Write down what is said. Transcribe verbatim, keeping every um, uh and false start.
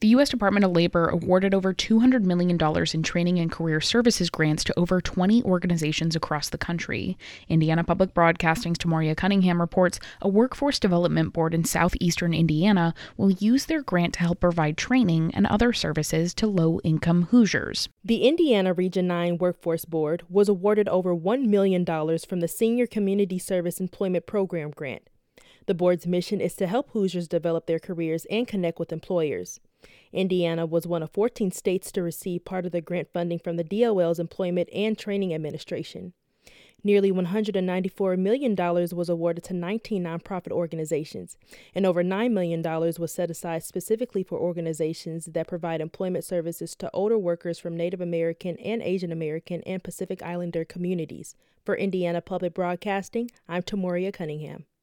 The U S Department of Labor awarded over two hundred million dollars in training and career services grants to over twenty organizations across the country. Indiana Public Broadcasting's Tamoria Cunningham reports a workforce development board in southeastern Indiana will use their grant to help provide training and other services to low-income Hoosiers. The Indiana Region nine Workforce Board was awarded over one million dollars from the Senior Community Service Employment Program grant. The board's mission is to help Hoosiers develop their careers and connect with employers. Indiana was one of fourteen states to receive part of the grant funding from the D O L's Employment and Training Administration. Nearly one hundred ninety-four million dollars was awarded to nineteen nonprofit organizations, and over nine million dollars was set aside specifically for organizations that provide employment services to older workers from Native American and Asian American and Pacific Islander communities. For Indiana Public Broadcasting, I'm Tamoria Cunningham.